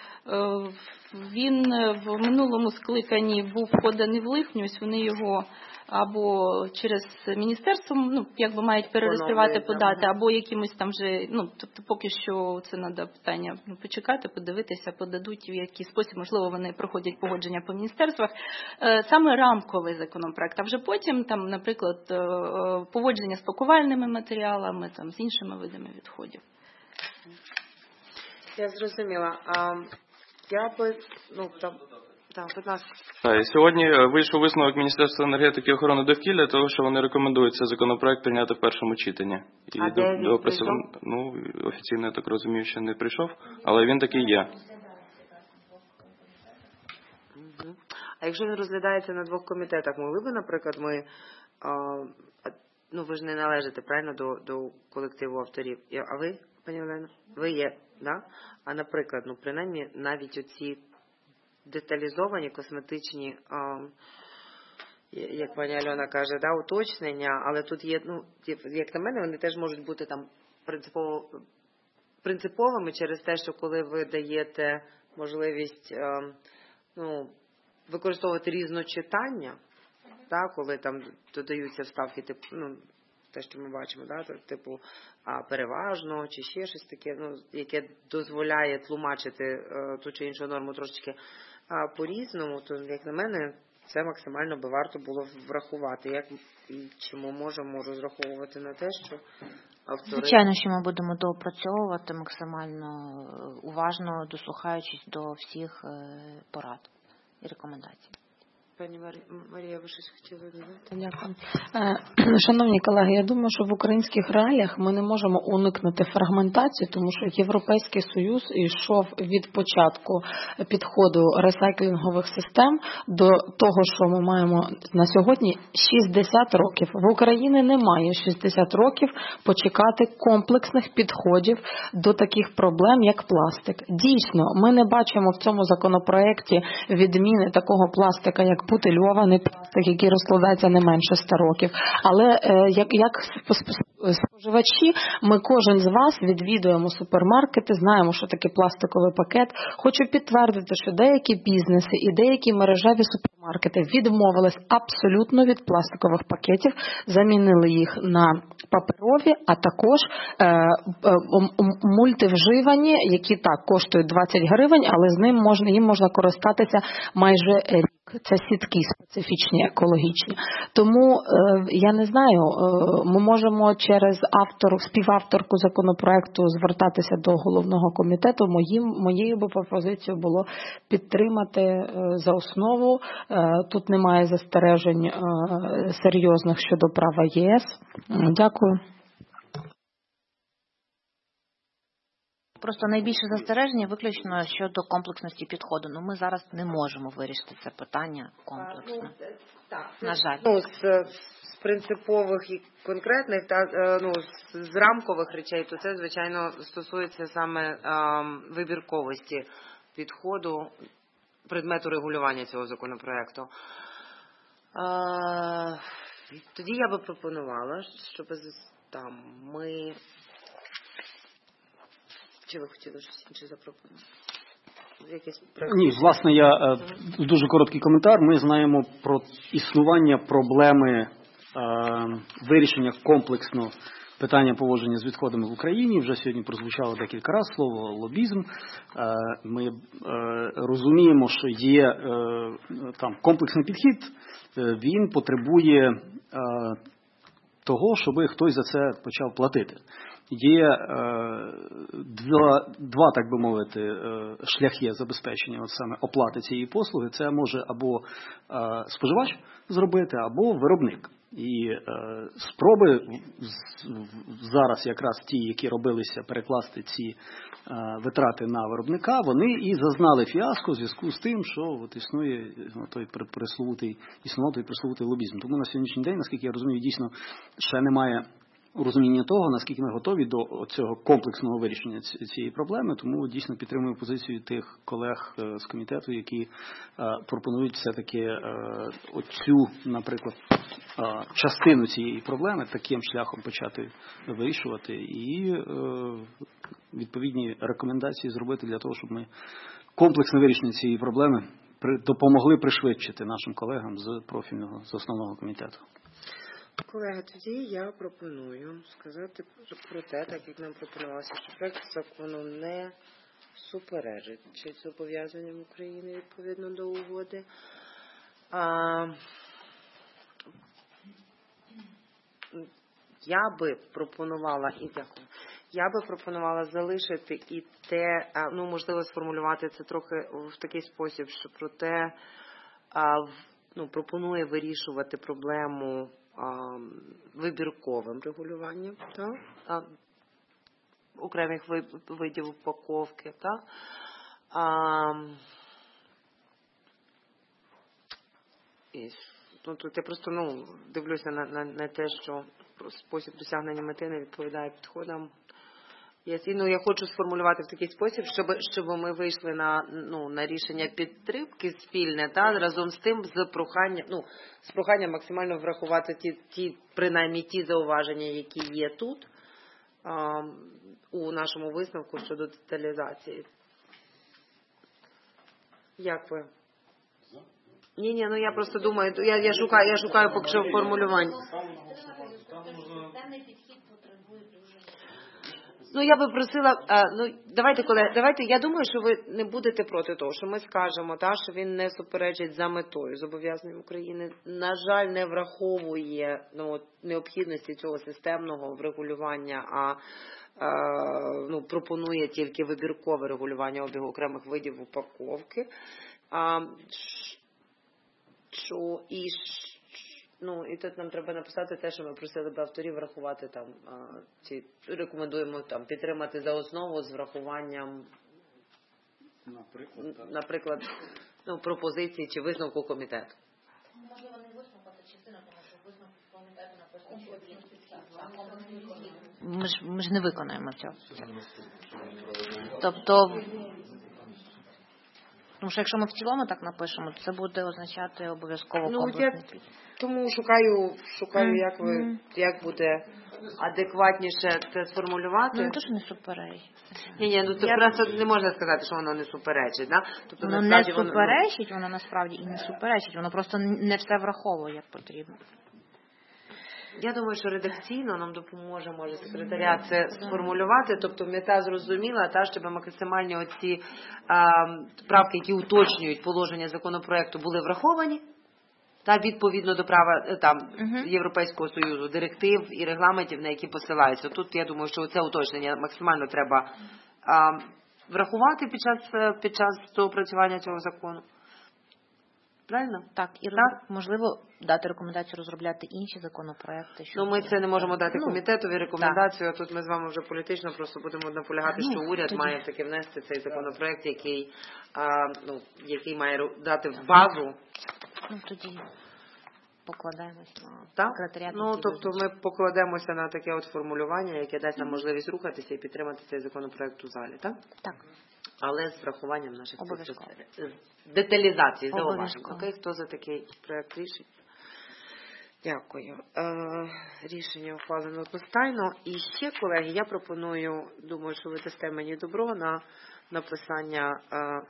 він в минулому скликанні був поданий в липні, ось вони його або через міністерство, ну, якби мають перереєструвати, подати, або якимось там вже, ну, тобто поки що це треба питання ну, почекати, подивитися, подадуть, в який спосіб, можливо, вони проходять погодження по міністерствах. Саме рамковий законопроект, а вже потім, там, наприклад, поводження з пакувальними матеріалами, там, з іншими видами відходів. Я зрозуміла. А я би, ну, там... Так, будь ласка. Так, сьогодні вийшов висновок Міністерства енергетики і охорони довкілля, того, що вони рекомендують цей законопроект прийняти в першому читанні. І а до, де він до прийшов? Ну, офіційно, я так розумію, ще не прийшов, але він такий є. Угу. А якщо він розглядається на двох комітетах, могли б, наприклад, ми, а, ну, ви ж не належите, правильно, до, до колективу авторів. А ви, пані Олено? Ви є, да? А, наприклад, ну, принаймні, навіть оці деталізовані косметичні а, як пані Альона каже, да, уточнення, але тут є, ну, як на мене, вони теж можуть бути там принципово, принциповими через те, що коли ви даєте можливість е, ну, використовувати різночитання, да, коли там додаються вставки, типу, ну, те, що ми бачимо, да, типу а, переважно чи ще щось таке, ну, яке дозволяє тлумачити е, ту чи іншу норму трошечки а, по-різному, то, як на мене, це максимально би варто було врахувати. Як і чи ми можемо розраховувати на те, що автори... Звичайно, що ми будемо доопрацьовувати максимально уважно, дослухаючись до всіх порад і рекомендацій. Пані Марія, ви щось хотіли додати? Дякую. Шановні колеги, я думаю, що в українських реаліях ми не можемо уникнути фрагментації, тому що Європейський Союз йшов від початку підходу ресайклінгових систем до того, що ми маємо на сьогодні шістдесят років. В Україні немає шістдесят років почекати комплексних підходів до таких проблем, як пластик. Дійсно, ми не бачимо в цьому законопроекті відміни такого пластика, як бутильований пластик, який розкладається не менше ста років. Але е, як, як споживачі, ми кожен з вас відвідуємо супермаркети, знаємо, що таке пластиковий пакет. Хочу підтвердити, що деякі бізнеси і деякі мережеві супермаркети відмовились абсолютно від пластикових пакетів, замінили їх на паперові, а також е, е, мультивживані, які так коштують двадцять гривень, але з ним можна, їм можна користатися майже рік. Це сітки специфічні, екологічні. Тому, е, я не знаю, е, ми можемо через автору, співавторку законопроекту звертатися до головного комітету. Моїм, моєю би пропозицією було підтримати е, за основу. Е, тут немає застережень е, серйозних щодо права ЄС. Дякую. Просто найбільше застереження виключно щодо комплексності підходу. Ну, ми зараз не можемо вирішити це питання комплексно. Ну, так, на жаль. Ну, з, з принципових і конкретних, та, ну, з, з рамкових речей, то це, звичайно, стосується саме ем, вибірковості підходу, предмету регулювання цього законопроекту. Е, тоді я би пропонувала, щоб там ми... Чи ви хотіли щось інше запропонувати? Ні, власне, я дуже короткий коментар. Ми знаємо про існування проблеми е, вирішення комплексно питання поводження з відходами в Україні. Вже сьогодні прозвучало декілька разів слово лобізм. Е, ми е, розуміємо, що є е, там комплексний підхід, е, він потребує е, того, щоб хтось за це почав платити. Є е, два, два, так би мовити, е, шляхи забезпечення от саме оплати цієї послуги. Це може або е, споживач зробити, або виробник. І е, спроби зараз якраз ті, які робилися перекласти ці е, витрати на виробника, вони і зазнали фіаско в зв'язку з тим, що от існує ну, той присловутий, існував той присловутий лобізм. Тому на сьогоднішній день, наскільки я розумію, дійсно ще немає розуміння того, наскільки ми готові до цього комплексного вирішення цієї проблеми, тому дійсно підтримую позицію тих колег з комітету, які пропонують все-таки оцю, наприклад, частину цієї проблеми таким шляхом почати вирішувати і відповідні рекомендації зробити для того, щоб ми комплексне вирішення цієї проблеми допомогли пришвидшити нашим колегам з профільного, з основного комітету. Колеги, тоді я пропоную сказати про те, так як нам пропонувалося, що проект закону не суперечить зобов'язанням України відповідно до угоди. А, я би пропонувала, і дякую, я би пропонувала залишити і те, ну, можливо, сформулювати це трохи в такий спосіб, що про те, ну, пропонує вирішувати проблему вибірковим регулюванням, так? Окремих видів упаковки. Так? А, і, ну, тут я просто ну, дивлюся на, на, на те, що спосіб досягнення мети не відповідає підходам, Yes. І, ну, я хочу сформулювати в такий спосіб, щоб, щоб ми вийшли на, ну, на рішення підтримки спільне, та, разом з тим, з проханням, ну, з проханням максимально врахувати ті, ті, принаймні ті зауваження, які є тут, а, у нашому висновку щодо деталізації. Як ви? Ні, ні, ну я просто думаю, я, я шукаю, я шукаю поки що формулювання. Ну, я би просила, а, ну, давайте, колеги, давайте, я думаю, що ви не будете проти того, що ми скажемо, та, що він не суперечить за метою зобов'язань України. На жаль, не враховує, ну, от, необхідності цього системного врегулювання, а, а ну, пропонує тільки вибіркове регулювання обігу окремих видів упаковки. А, що, і Ну, і тут нам треба написати те, що ми просили б авторів врахувати там, ці, рекомендуємо там підтримати за основу з врахуванням, наприклад, наприклад ну, пропозиції чи висновку комітету. Можливо, не висновку, а частина, тому що висновку комітету написано, що ми ж, ми ж не виконаємо цього. Тобто, тому що якщо ми в цілому так напишемо, то це буде означати обов'язково комплексний підхід. Тому шукаю, шукаю, як ви, mm. як буде адекватніше це сформулювати. Ну, не то, що не суперечить. Ні, ні, ну це Я... просто не можна сказати, що воно не суперечить, да? Тобто, воно не суперечить, воно... воно насправді і не суперечить, воно просто не все враховує, як потрібно. Я думаю, що редакційно нам допоможе, може, секретаріат це сформулювати, тобто мета зрозуміла, та, щоб максимальні оці а, правки, які уточнюють положення законопроекту, були враховані. Та відповідно до права там uh-huh. Європейського Союзу, директив і регламентів, на які посилаються. Тут я думаю, що це уточнення максимально треба а, врахувати під час під час опрацювання цього закону. Правильно? Так, і так? Можливо дати рекомендацію розробляти інші законопроекти. Ну, ми це не можемо дати ну, комітетові рекомендацію, а тут ми з вами вже політично просто будемо наполягати, ну, що уряд тоді має таки внести цей законопроект, який, а, ну, який має дати базу. Ну, тоді покладаємось на секретаріат. Ну, тобто ми покладемося на таке от формулювання, яке дасть нам можливість рухатися і підтримати цей законопроект у залі, так? Так. Але з врахуванням наших деталізацій, зауважень. Окей, хто за такий проект рішень? Дякую. Е, рішення ухвалено одностайно. І ще, колеги, я пропоную, думаю, що ви дасте мені добро на написання е,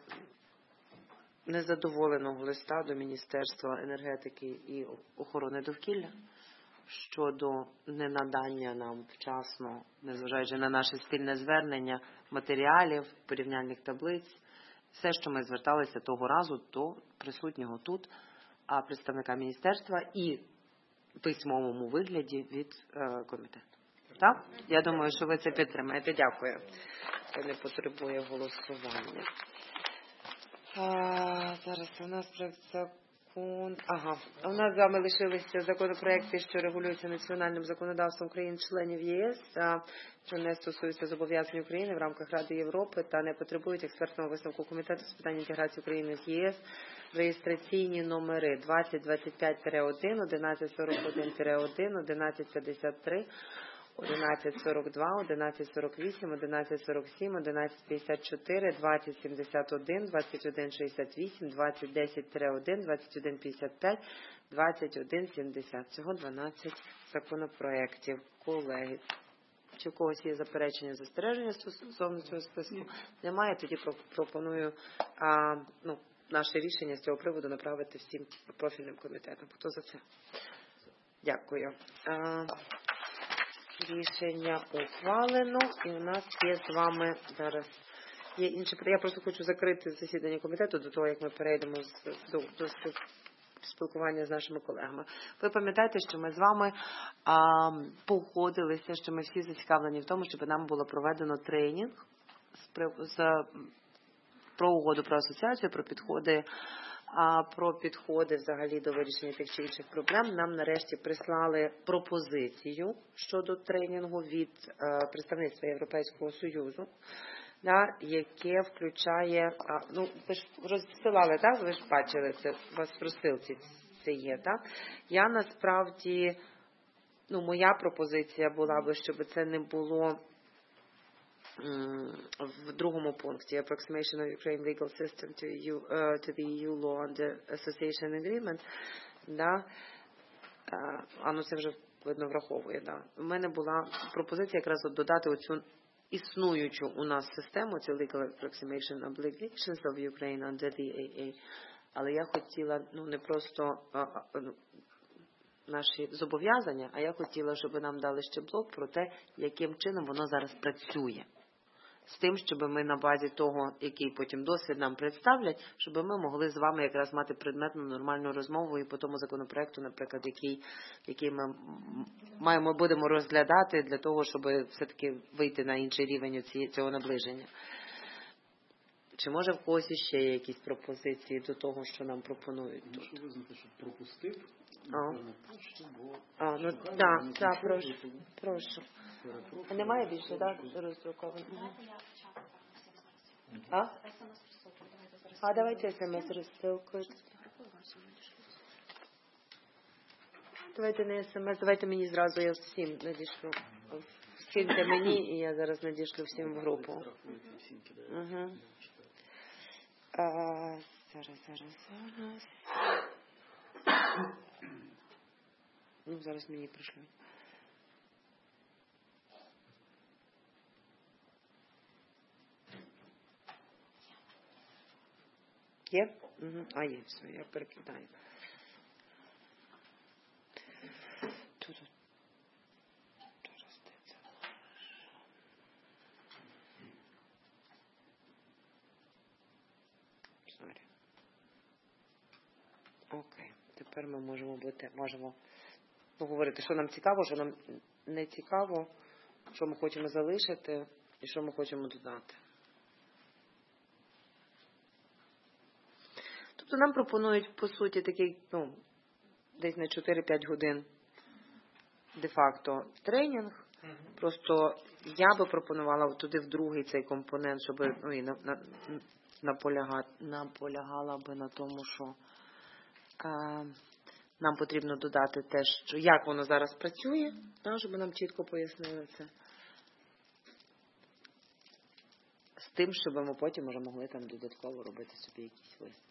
незадоволеного листа до Міністерства енергетики і охорони довкілля щодо ненадання нам вчасно, незважаючи на наше спільне звернення, матеріалів, порівняльних таблиць, все, що ми зверталися того разу до присутнього тут а представника міністерства і в письмовому вигляді від е, комітету. Так? Я думаю, що ви це підтримаєте. Дякую. Це не потребує голосування. А, зараз у нас проект закон. Ага. У нас з вами лишилися законопроекти, що регулюються національним законодавством країн-членів ЄС, та що не стосуються зобов'язань України в рамках Ради Європи та не потребують експертного висновку комітету з питань інтеграції України з ЄС. Реєстраційні номери двадцять двадцять п'ять один, одинадцять сорок один один, одинадцять п'ятдесят три, одинадцять сорок два, одинадцять сорок вісім, одинадцять сорок сім, одинадцять п'ятдесят чотири, двадцять сімдесят один, двадцять один шістдесят вісім, двадцять десять один, двадцять один п'ятдесят п'ять, двадцять один сімдесят. Всього дванадцять законопроєктів. Колеги, чи у когось є заперечення, застереження стосовно цього списку? Немає, тоді пропоную а, ну, наше рішення з цього приводу направити всім профільним комітетам. Хто за це? Дякую. А, рішення ухвалено, і у нас є з вами зараз є інші. Я просто хочу закрити засідання комітету до того, як ми перейдемо з, до, до спілкування з нашими колегами. Ви пам'ятаєте, що ми з вами а, погодилися, що ми всі зацікавлені в тому, щоб нам було проведено тренінг з, з, про угоду про асоціацію, про підходи А про підходи взагалі до вирішення тих чи інших проблем. Нам нарешті прислали пропозицію щодо тренінгу від е, представництва Європейського Союзу, да, яке включає, а, ну, ви ж розсилали, так? Ви ж бачили, це у вас в розсилці це є, так? Я насправді, ну, моя пропозиція була би, щоб це не було в другому пункті approximation of Ukraine legal system to E U, uh, to the E U law on the association agreement, да, uh, а ну це вже видно враховує, да. У мене була пропозиція якраз от додати оцю існуючу у нас систему, це legal approximation obligations of Ukraine under the E A. Але я хотіла, ну, не просто а, а, наші зобов'язання, а я хотіла, щоб нам дали ще блок про те, яким чином воно зараз працює. З тим, щоб ми на базі того, який потім досвід нам представлять, щоб ми могли з вами якраз мати предметну нормальну розмову і по тому законопроекту, наприклад, який, який ми маємо, будемо розглядати для того, щоб все-таки вийти на інший рівень цього наближення. Чи може в когось іще є якісь пропозиції до того, що нам пропонують тут? Якщо визнати, що пропустив, А, почту, бо а ну так, так, прошу, прошу. А немає більше, так, роздруковано? А? А давайте смс-розсилкою. Давайте не смс, давайте мені зразу, я всім надішлю. Скиньте мені, і я зараз надішлю всім в групу. Угу. А, зараз, зараз, зараз. Ну, зараз мені пришлють. Є? Угу. А, є, все, я перекидаю. Тут, тут. Sorry. Окей, тепер ми можемо бути, можемо поговорити, що нам цікаво, що нам не цікаво, що ми хочемо залишити і що ми хочемо додати. Тобто нам пропонують, по суті, такий, ну, десь на чотири-п'ять годин де-факто тренінг. Просто я би пропонувала туди в другий цей компонент, щоб, ну, і на, на, наполягати, наполягала би на тому, що а, нам потрібно додати те, що як воно зараз працює, да, щоб нам чітко пояснили це. З тим, щоб ми потім вже могли там додатково робити собі якісь висновки.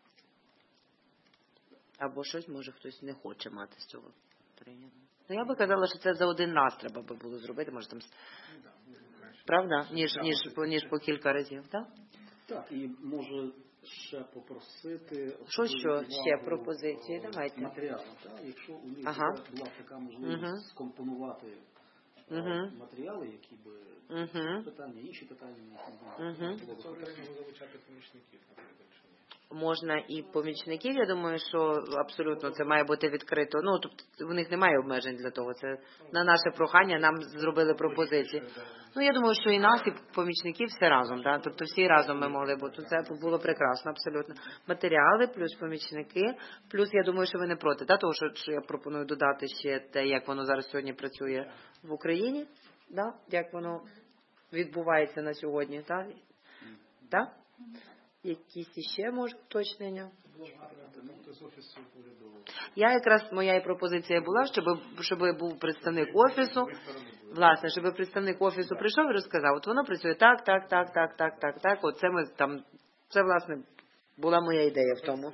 Або щось, може, хтось не хоче мати з цього тренінгу. Ну, я би казала, що це за один раз треба би було зробити, може там, правда, ніж, ніж, ніж по кілька разів, так? Так, і може ще попросити... Що що ще пропозиції? Давайте. Матеріали, так? Якщо у них ага. була така можливість угу. скомпонувати угу. матеріали, які би угу. питання, інші питання, які угу. було б залучати помічників, наприклад. Можна і помічників, я думаю, що абсолютно це має бути відкрито. Ну, тобто, в них немає обмежень для того. Це на наше прохання нам зробили пропозиції. Ну, я думаю, що і нас, і помічників все разом, да? Тобто всі разом ми могли бути. Це було прекрасно, абсолютно. Матеріали, плюс помічники, плюс, я думаю, що ви не проти, да? Того, що, що я пропоную додати ще те, як воно зараз сьогодні працює в Україні, да? Як воно відбувається на сьогодні, так? Да? Якісь іще, може, уточнення? Я якраз, моя і пропозиція була, щоб, щоб був представник офісу, власне, щоб представник офісу прийшов і розказав, от воно працює так, так, так, так, так, так, так, от це ми там, це, власне, була моя ідея в тому.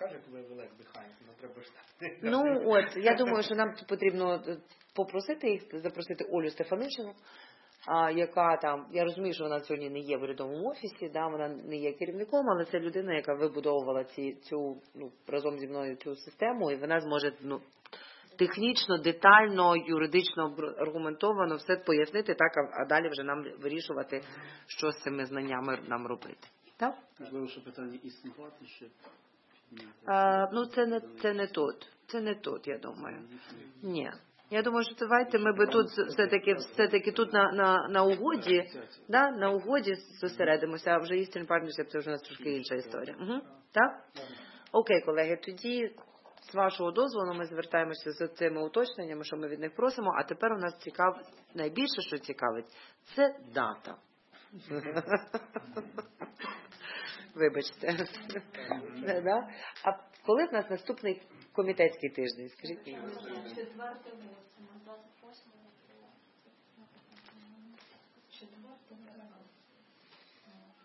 Ну, от, я думаю, що нам потрібно попросити їх, запросити Олю Стефанишину, А, яка там, я розумію, що вона сьогодні не є в урядовому офісі, да, вона не є керівником, але це людина, яка вибудовувала ці, цю, ну, разом зі мною цю систему, і вона зможе, ну, технічно, детально, юридично аргументовано все пояснити, так, а, а далі вже нам вирішувати, що з цими знаннями нам робити. Так? Можливо, що питання істинувати ще? А, ну, це не, це не тут. Це не тут, я думаю. Ні. Я думаю, що давайте ми би тут все-таки, все-таки тут на, на, на угоді, да, на угоді зосередимося, а вже Eastern Partnership це вже у нас трошки інша історія. Угу. Так? Окей, колеги, тоді з вашого дозволу ми звертаємося з цими уточненнями, що ми від них просимо, а тепер у нас цікав, найбільше, що цікавить, це дата. Вибачте. А коли в нас наступний комітетський тиждень, скажіть мені?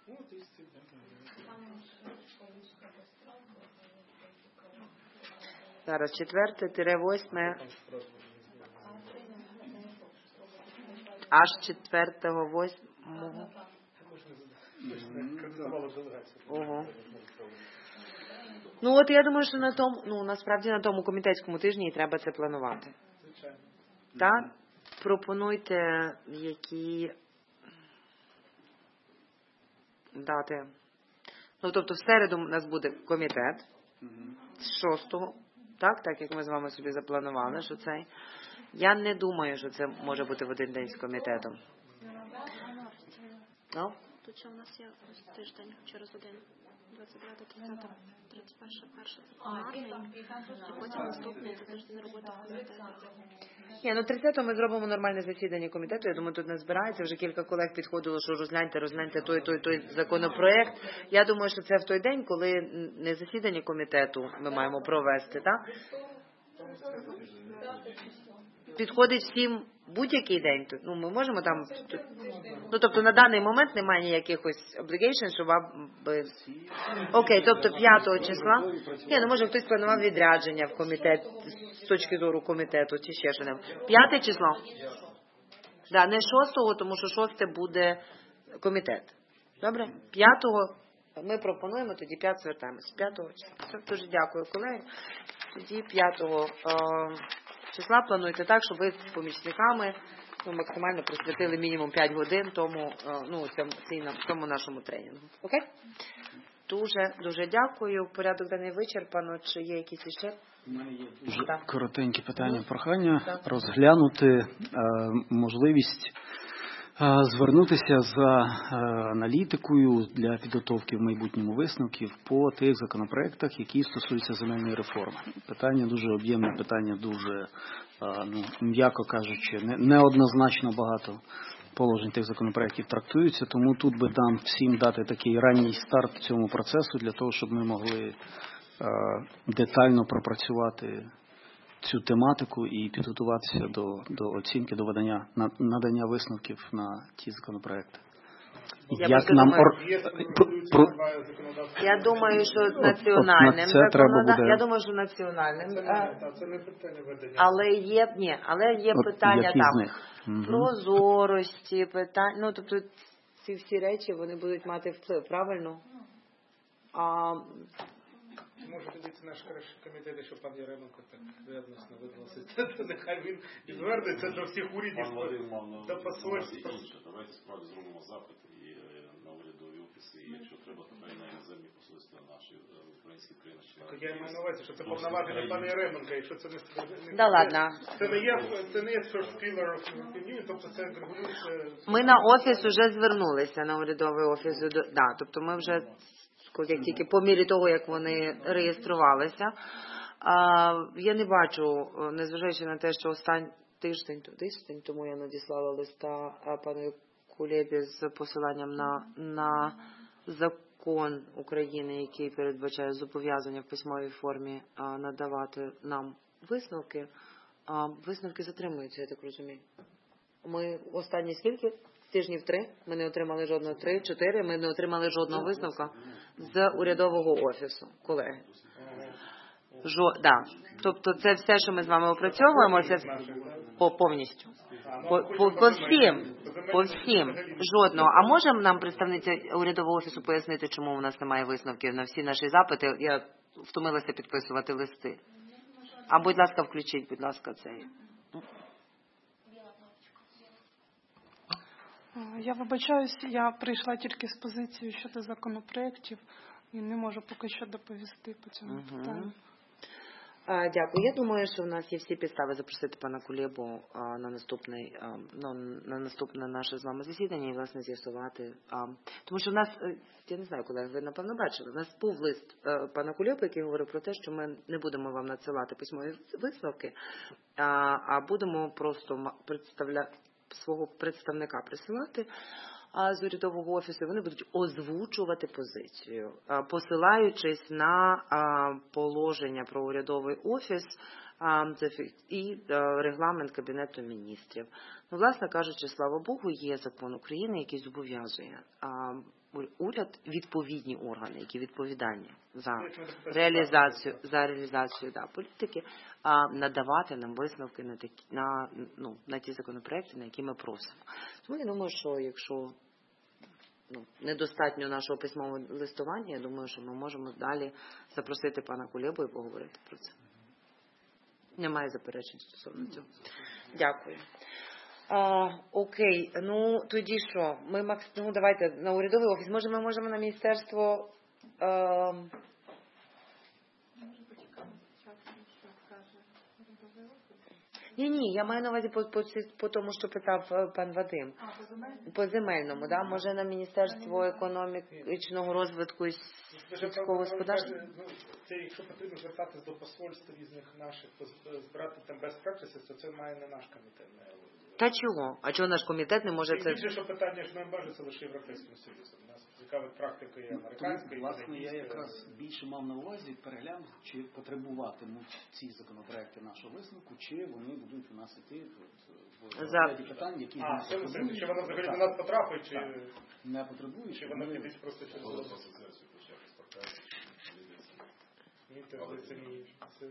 Зараз четверте тире восьме. Аж четвертого восьмого. Ого. Ну от я думаю, що на тому, ну насправді на тому комітетському тижні і треба це планувати. Так? Пропонуйте, які дати. Ну, тобто в середу у нас буде комітет з шостого, так, так як ми з вами собі запланували, що цей. Я не думаю, що це може бути в один день з комітетом. Ну? Тут ще у нас є ось тиждень через один. двадцять дев'яте, тридцяте, тридцять перше, перше це пленарний, і потім наступний це тиждень роботи в комітеті. Ні, ну тридцятого ми зробимо нормальне засідання комітету. Я думаю, тут не збирається. Вже кілька колег підходило, що розгляньте, розгляньте той, той, той законопроект. Я думаю, що це в той день, коли не засідання комітету ми маємо провести, так? Підходить всім будь-який день. Ну, ми можемо там... Ну, тобто на даний момент немає ніяких obligation, щоб... Окей, тобто п'ятого числа. Ні, ну може хтось планував відрядження в комітет, з точки зору комітету, чи ще що небудь. П'яте число? Да, не шостого, тому що шосте буде комітет. Добре? П'ятого ми пропонуємо, тоді п'ять звертаємося. П'ятого числа. Все, дуже дякую, колеги. Тоді п'ятого числа плануйте так, щоб ви з помічниками ну, максимально присвятили мінімум п'ять годин тому, ну, цьому, цьому нашому тренінгу. Окей? Дуже, дуже дякую. Порядок денний вичерпано. Чи є якісь іще? У мене є дуже так. коротеньке питання. Прохання так. розглянути е, можливість е, звернутися за е, аналітикою для підготовки в майбутньому висновків по тих законопроектах, які стосуються земельної реформи. Питання дуже об'ємне, питання дуже, е, ну, м'яко кажучи, не, неоднозначно багато положень тих законопроектів трактуються, тому тут би нам всім дати такий ранній старт цьому процесу для того, щоб ми могли детально пропрацювати цю тематику і підготуватися до, до оцінки, до видання, надання висновків на ті законопроекти. Я, Як нам думаю, ор... про... я думаю, що національним законодавством, я думаю, що національним, це не, це не питання ведення. Але є, ні, але є От питання там угу. прозорості, питання, ну тобто ці всі речі вони будуть мати вплив, правильно? А може тоді це наш кращий комітет, якщо пан Яременко так ревностно відноситься, то нехай він і звернеться до всіх урядів, до посольств. Давайте справді зробимо запит і на урядові офіси, і якщо треба, то хай на іноземні посольства наші українські країни. Я маю на увазі, що це повноваження пана Яременка, якщо це не... Да ладно. Це не є, це не є first pillar of Union, тобто це регулюється... Ми на офіс вже звернулися, на урядовий офіс, да, тобто ми вже як тільки по мірі того, як вони реєструвалися. А, я не бачу, незважаючи на те, що останній тиждень, тиждень тому я надіслала листа пану Кулебі з посиланням на, на закон України, який передбачає зобов'язання в письмовій формі а, надавати нам висновки. А, висновки затримуються, я так розумію. Ми останні скільки? Тижнів три, ми не отримали жодного, три, чотири, ми не отримали жодного висновка з урядового офісу, колеги. Жо, да. Тобто це все, що ми з вами опрацьовуємо, це по, повністю. По, по, по всім, по всім, жодного. А може нам представниця урядового офісу пояснити, чому у нас немає висновків на всі наші запити? Я втомилася підписувати листи. А будь ласка, включіть, будь ласка, цей. Я вибачаюсь, я прийшла тільки з позицією щодо законопроєктів і не можу поки що доповісти по цьому uh-huh. питанню. Дякую. Я думаю, що в нас є всі підстави запросити пана Кулебу на наступний, ну, на наступне наше з вами засідання і, власне, з'ясувати. Тому що в нас, я не знаю, колеги, ви, напевно, бачили, в нас був лист пана Кулеби, який говорив про те, що ми не будемо вам надсилати письмові висновки, а будемо просто представляти свого представника присилати а з урядового офісу, вони будуть озвучувати позицію, посилаючись на положення про урядовий офіс і регламент Кабінету міністрів. Ну, власне кажучи, слава Богу, є закон України, який зобов'язує уряд відповідні органи, які відповідальні за реалізацію, за реалізацію да, політики, а надавати нам висновки на такі, на, ну, на ті законопроекти, на які ми просимо. Тому я думаю, що якщо ну, недостатньо нашого письмового листування, я думаю, що ми можемо далі запросити пана Кулебу і поговорити про це. Немає заперечень стосовно цього. Дякую. А, окей, ну тоді що? Ми Макс, ну давайте на урядовий офіс. Може, ми можемо на міністерство. А... Ні, ні, я маю на увазі по, по, по тому, що питав пан Вадим. А, по земельному? По земельному, да? Може на Міністерство економічного розвитку і сільського господарства? Ну, це якщо потрібно звертатись до посольств різних наших, збирати там best practices, то це має не наш комітет. Та чого? А чого наш комітет не може це? Більше, що питання ж не обмежується лише Європейським Союзом. У нас цікавить практика і американська, і власне, я якраз більше мав на увазі переглянути, чи потребуватимуть ці законопроекти нашого висновку, чи вони будуть у нас іти в ряді питань, які а, це потрібно. Чи вона взагалі до нас потрапить, чи не потребує, чи вона підуть просто через асоціацію почати. Ні, це ні.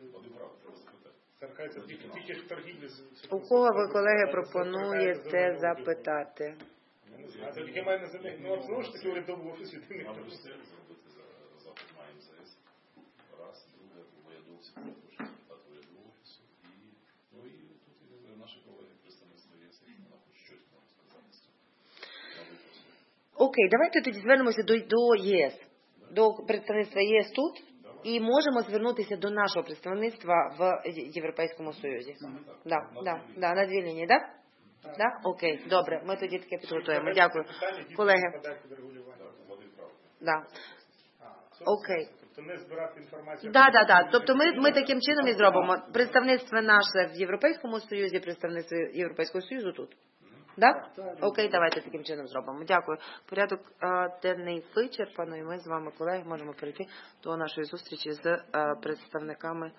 Це тільки ж торгівлі. У кого ви, колеги, пропонуєте запитати? Я не знаю. Це тільки має на ну, знову ж таки урядовий офіс єдиний. Нам зробити запит на МЗС. Раз, друге, урядовці, також депутат урядового офісу. І, ну і тут і наші колеги представництво ЄС, які нам хоч щось можуть сказати з цього. Окей, давайте тоді звернемося до, до ЄС. До представництва ЄС тут. І можемо звернутися до нашого представництва в Європейському Союзі. Да, да, да, на дві лінії, так? Да? Да? Окей, добре, ми тоді таке підготуємо. Дякую. Колеги. Да. Окей. Тобто не збирати інформацію. Да, да, да. Тобто ми, ми таким чином і зробимо. Представництво наше в Європейському Союзі, представництво Європейського Союзу тут. Да? Окей, давайте таким чином зробимо. Дякую. Порядок е, денний вичерпано, і ми з вами, колеги, можемо перейти до нашої зустрічі з е, представниками.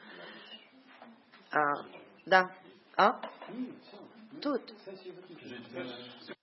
Е, да. А? Тут.